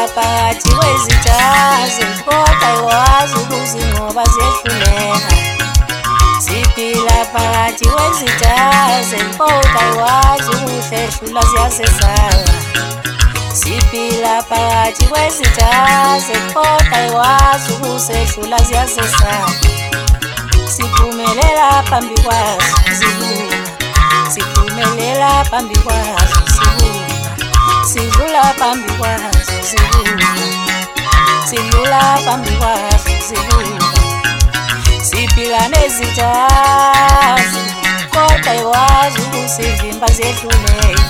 phakathi kwezithazi kodwa ayikwazi ukuzinqoba ziyehluleka. Siphila phakathi kwezithazi kodwa ayikwazi ukuhlehlula ziyasesaba. Siphila phakathi kwezithazi kodwa ayikwazi ukusehlula ziyasesaba. Siphumelela phambi kwazo zilunga, siphumelela phambi kwazo zilunga, sidlula phambi kwazo zilunga, sidlula phambi kwazo zilunga. Siphila nezithazi kodwa ayikwazi ukusivimba ziyehluleka.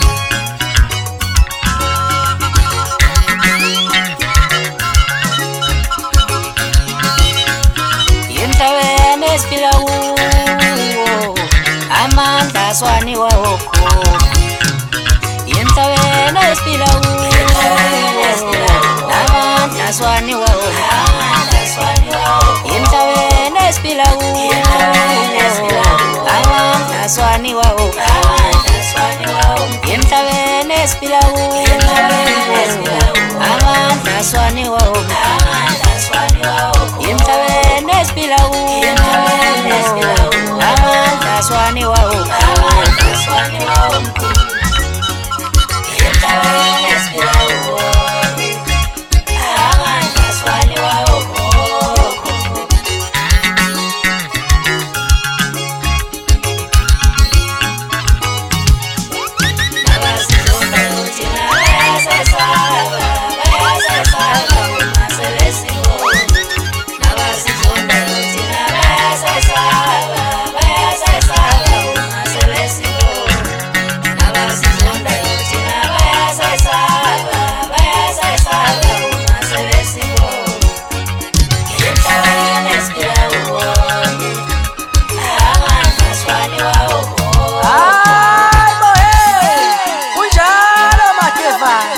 Emhlabeni esiphila kuwo amandla aswaniwa okhokho. Emhlabeni esiphila kuwo amandla aswaniwa okhokho. Emhlabeni esiphila kuwo amandla aswaniwa okhokho. Emhlabeni esiphila kuwo amandla aswaniwa okhokho. Emhlabeni esiphila kuwo amandla aswaniwa okhokho. Emhlabeni esiphila kuwo amandla aswaniwa okhokho. Nabasizonda thina bayasesaba, bayasesaba uma sebesibona. Nabasizonda thina bayasesaba, bayasesaba uma sebesibona. Nabasizonda thina bayasesaba, bayasesaba uma sebesibona. Emhlabeni esiphila kuwo amandla aswaniwa okhokho. Hayibo kunjalo Matevana,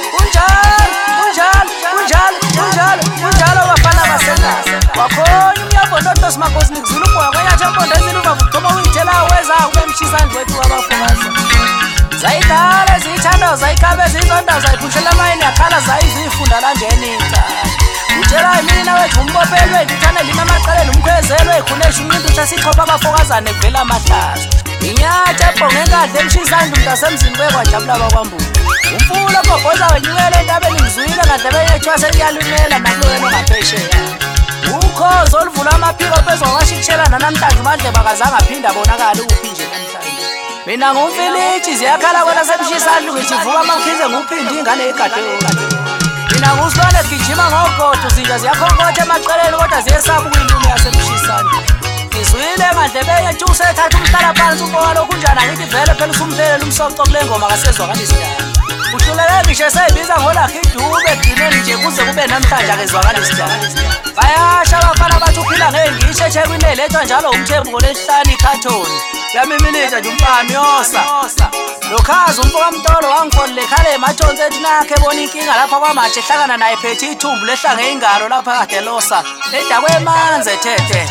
kunjalo bafana basekhaya. Wakhona umyabondodo simakhosi nikuzula umoya kwenyathi empondo eziluva vuthoma uyithela weza kube mshisandla wethu wabafokaza. Zayidala ziyithanda zayikhabe zizonda zayiphushela amayini yakhala zayizifunda la njenica. Utshela mina wethu umbopelwe ngithane lina amaqaleni umkhwezelwe khunesha umuntu uthasixhopha abafokazane kuvela amahlazo. Inyathi ebhonge enkadla emshisandla umntasemzini kwejabula bakwambuka. Umfula obhobhoza wenyukela entabeni ngizwile ngadlebe yethu yasenyalumela nakulwena ongaphesheya. Ukhozi oluvula amaphiko phezu kwashikishelana namhlanje uMandleba akazange aphinde abonakale ukuphi nje namhlanje. Mina ngumfilithi ziyakhala kwena semshisandla ngichivuka amakhize nguphinde ingane egadeni. Mina ngusilwane sigijima ngogodo zinja ziyakhonkotha emaqeleni kodwa ziyesaba ukuyilumi yasemshisandla. Ngizwile ngandlebe yethu usethatha umhlala phansi umoya lokhunjana ngithi vele phela usumhlelela umsoco kule ngoma kasezwakalisa njalo. Uhluleke ngisho seyibiza ngolakhe idube egcineni nje kuze kube namhlanje akezwakalisa njalo. Bayasha abafana bathi uphila ngengisheshe kwinelethwa njalo umthembu lesihlanu ikhathoni. Yamiminija nje umpami yosa. Lokhazi umfoka Mtolo wangifolele ekhale emathonsi ethi nakhe bona inkinga lapha kwamatshe ehlangana naye phethe ithumbu lehlange ingalo lapha kade losa. Edakwe emanzi ethethe.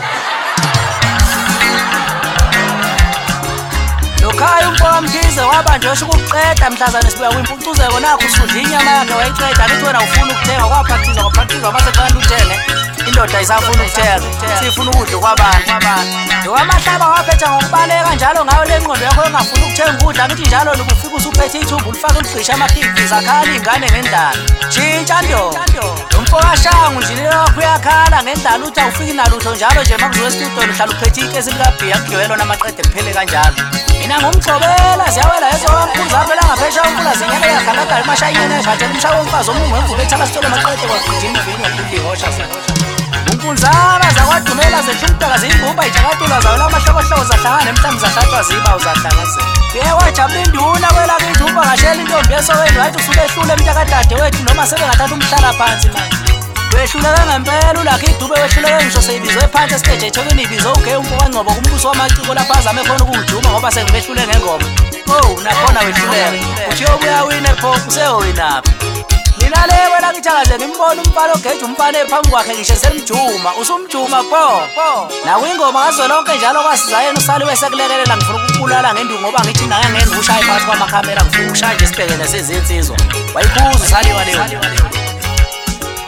Lokhaya umfoka Mkhize wabanjwe esho ukuqeda mhlazane sibuya kwimpucuzeko nakho usudla inyama yakhe wayiqeda lithi wena ufuna ukuthenga kwaphakthizwa mase kufanele uthenge. Indoda isafuna ukuthenga sifuna ukudla kwabantu. Ngokwamahlaba waphetha ngokubaleka njalo ngayo le ngqondo yakho engafuna ukuthenga ukudla ngithi njalo lokufika usuphethe ithumbu ulifaka uligqisha amakhiphi zakhala ingane ngendala. Tshintsha ndoda umfoka Shangu nje lokho uyakhala ngendala uthi awufiki nalutho njalo nje makuzowe studio uhlala uphethe ikesi likabhiya kugcwele namaqede kuphele kanjalo. Mina ngumgcobela ziyawela ezowamkhuza phela ngaphesha umfula zinyane yakhalakala emashayini ekhathela umshawo womfazi omungu wengubo ethala sitolo amaqede kwagijima ivini waphuthi Unkunzana zakwadumela zethumtaka ziyingumba ijakatula zawela amahlokohloko zahlangana emhlamba zahlatshwa ziba uzahlangase. Wajabula induna kwelakithi uvakashela intombi yesokwenu wathi usulehlule emntakadade wethu noma sebengathatha umhlala phansi manje. Wehluleke ngempela ulakhe idube wehluleke ngisho seyibizwe phansi esiteje ethokeni ibizwe uGay umfoka Ngcobo kumbuso wamaciko lapha azame khona ukujuma ngoba sengibehlule ngengoma. Oh nakhona wehluleke. Uthi yobuya wine pho usewinaphi. Mina le wena ngithakaze ngimbona umfana ogeja umfana ephambi kwakhe ngisho semjuma usumjuma pho nakwingoma ngazolonke njalo kwasiza yena usaliwe sekulekelela ngifuna ukubulala ngendungu ngoba ngithi naye ngene ushaye phakathi kwamakhamera ngifuna ushaya nje sibhekele sezinsizwa wayikhuza usaliwa leyo.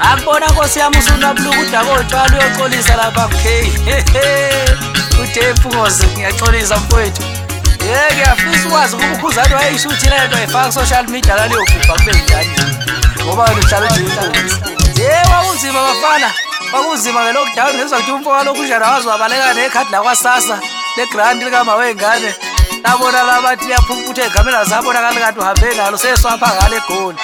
Akubona Nkosi yami usunabuluka udakotshwala uyoxolisa lapha ku-K. Uthempungozi ngiyaxolisa mfowethu. Ngiyafisa ukwazi ukuba ukhuzane wayisho ukuthi lento ayifaka ku-social media laliyobhubha kube njani ngoba wena uhlala ujuyinkunzi. Kwakunzima bafana, kwakunzima nge-lockdown ngezwa kuthi umfo walokhu njani wazi wabaleka nekhadi lakwasasa legranti likama wey'ngane. Labona la bathi liyaphumputha ey'gameni azabonakali kanti uhambe nalo seswapha ngale egoli.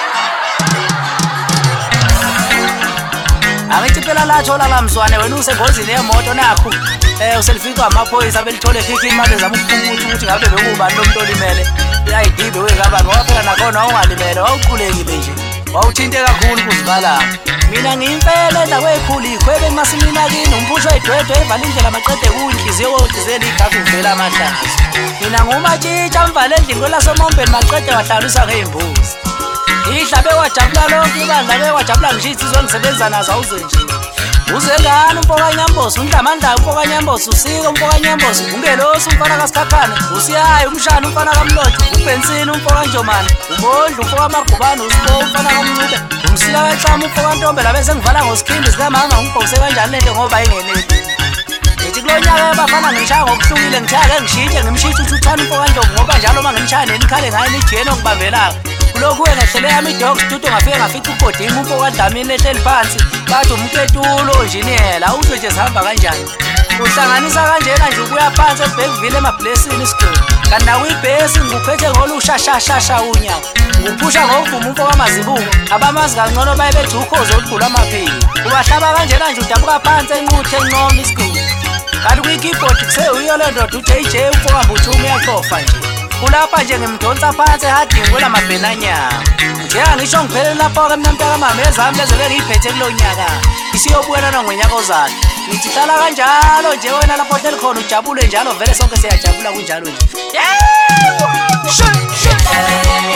Angithi phela lathola la mzwane wena usengozini yemoto nakho uselifikwa amaphoyisa belithole khikhi imali ezama ukuphumutha ukuthi ngabe bekubani lo muntu olimele i-ID bewekabani ngoba phela nakhona wawungalimele wawuqulekile nje wawuthinte kakhulu kuzibala. Mina ngiyimpela edla kweyikhulu ikhwebe emasimini kini umphushwa idwedwe evala indlela maqede kuyinhliziyo kodizela igagu kuvela amahlazo. Mina ngumatshitsha mvale endlini kwelasemombeni maqede wahlalisa ngey'mbuzi. Ihlabe wajabula lonke ibandla bewajabula ngisho insizwa ngisebenza nazo awuzwe nje. Uzengani umpokanyambosi undlamandla umpokanyambosi usika umpokanyambosi ungelosi umfana kasikhakhane usiyayi umshana umfana kamlotsho ubhensini umpokanjomane umondlu umpokamagubane usibo umfana kamncube umsila kaxama umpokantombe labe sengivala ngosikhindi sikamama ngibhokise kanjani lento ngoba ingeneli. Ngithi kulo nyaka bafana ngimshaya ngokuhlukile ngithake ngishintshe ngimshithe uthani umpokantombe ngoba njalo uma ngimshaya nenikhale ngayo nijene okubambelaka. Kulokhu ngehlele yami idog studio ngafike ngafica ugodinga umpokadlamini ehleli phansi bathi umketulo injiniyela uzwe nje sihamba kanjani. Uhlanganisa kanjena nje ukuya phansi eBackville emablessini isigodi kanti nakuyibhesi ngikuphethe ngolushashashasha unyawo nguphusha ngokuvuma umpokamazibungu abamazi kangcono baye bethi ukhozi olugula amaphili ubahlaba kanjena nje udabuka phansi enquthe encoma isigodi kanti kwi-keyboard kuseyuyo le ndoda uJJ umpokambuthumi uyaqofa nje. Kulapha nje ngimdonsa phansi ehadini kwela mabhenanyama. Njenga ngisho ngiphelele lapho-ke mina mntakamama ezami lezobe ngiyiphethe kulo nyaka isiyobuyelana ngonyaka ozayo. Ngithi hlala kanjalo nje wena lapho hleli khona ujabule njalo vele sonke siyajabula kunjalo nje. Yebo!